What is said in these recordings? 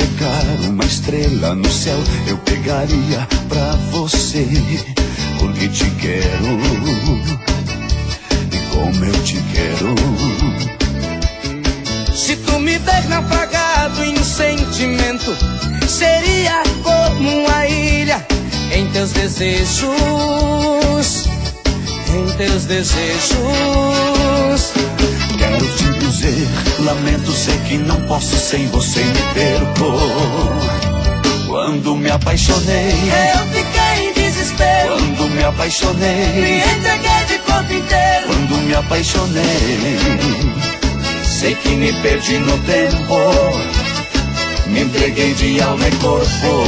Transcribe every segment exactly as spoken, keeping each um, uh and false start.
pegar uma estrela no céu, eu pegaria pra você, porque te quero, e como eu te quero. Se tu me der naufragado em sentimento, seria como uma ilha em teus desejos, em teus desejos. Quero te dizer, lamento, sei que não posso, sem você me perco. Quando me apaixonei, eu fiquei em desespero. Quando me apaixonei, me entreguei de corpo inteiro. Quando me apaixonei, sei que me perdi no tempo, me entreguei de alma e corpo.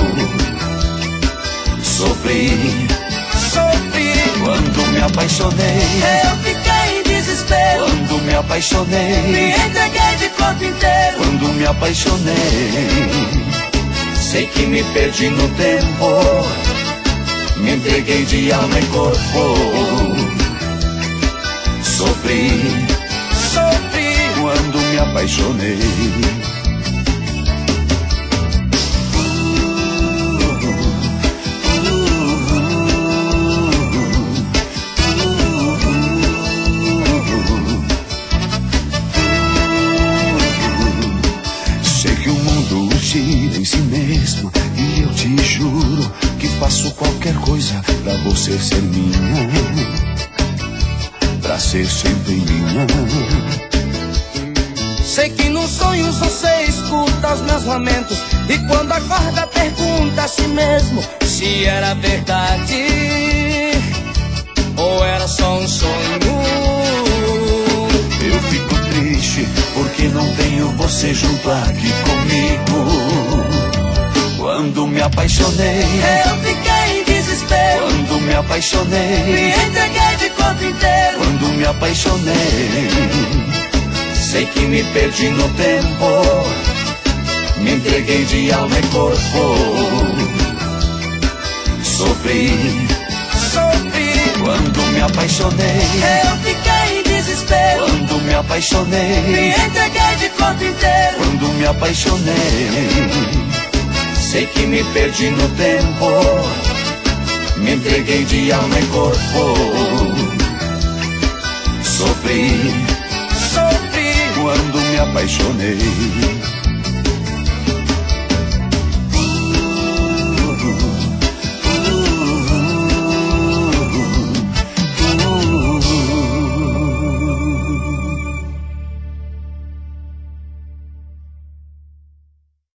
Sofri, sofri. Quando me apaixonei, eu fiquei em desespero. Quando me apaixonei, me entreguei de corpo inteiro. Quando me apaixonei, sei que me perdi no tempo, me entreguei de alma e corpo. Sofri, sofri. Quando me apaixonei. Em si mesmo, e eu te juro que faço qualquer coisa pra você ser minha, pra ser sempre minha. Sei que nos sonhos você escuta os meus lamentos, e quando acorda pergunta a si mesmo se era verdade ou era só um sonho. Eu fico triste porque não tenho você junto aqui comigo. Quando me apaixonei, eu fiquei em desespero. Quando me apaixonei, me entreguei de corpo inteiro. Quando me apaixonei, sei que me perdi no tempo, me entreguei de alma e corpo. Sofri, sofri. Quando me apaixonei, eu fiquei em desespero. Quando me apaixonei, me entreguei de corpo inteiro. Quando me apaixonei, sei que me perdi no tempo, me entreguei de alma e corpo. Sofri, sofri. Quando me apaixonei.